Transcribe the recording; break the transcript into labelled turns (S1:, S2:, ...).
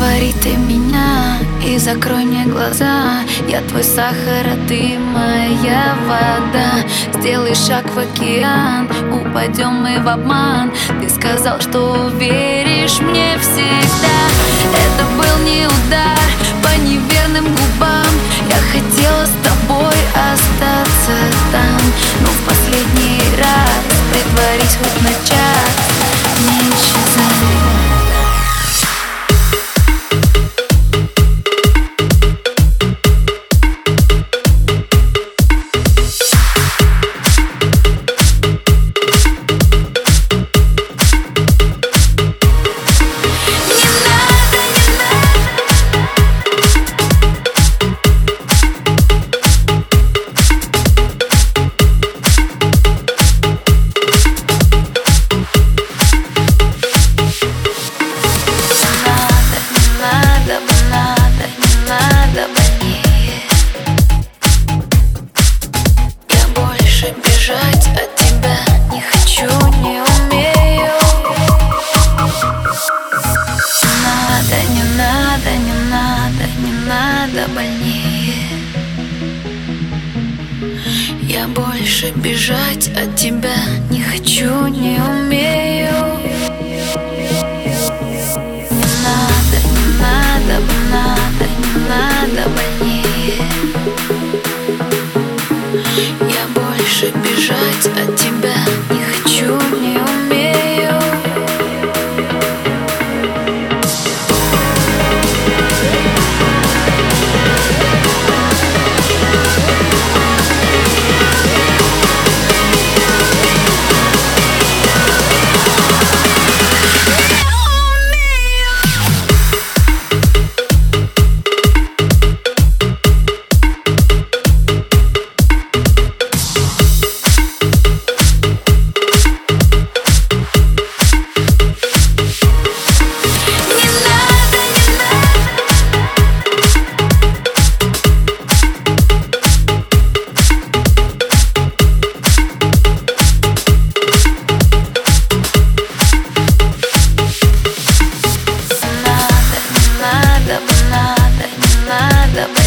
S1: Уговори ты меня и закрой мне глаза. Я твой сахар, а ты моя вода. Сделай шаг в океан, упадем мы в обман. Ты сказал, что веришь мне всегда. Это был не удар по неверным губам. Я хотела с тобой остаться там, но в последний раз притворись хоть на час, не исчезай. Бежать от тебя не хочу, не умею. Надо, не надо, не надо, не надо больнее. Я больше бежать от тебя не хочу, не умею. Не надо, не надо, не надо, не надо больнее. Я больше бежать от тебя не хочу, не умею. Надо, не надо.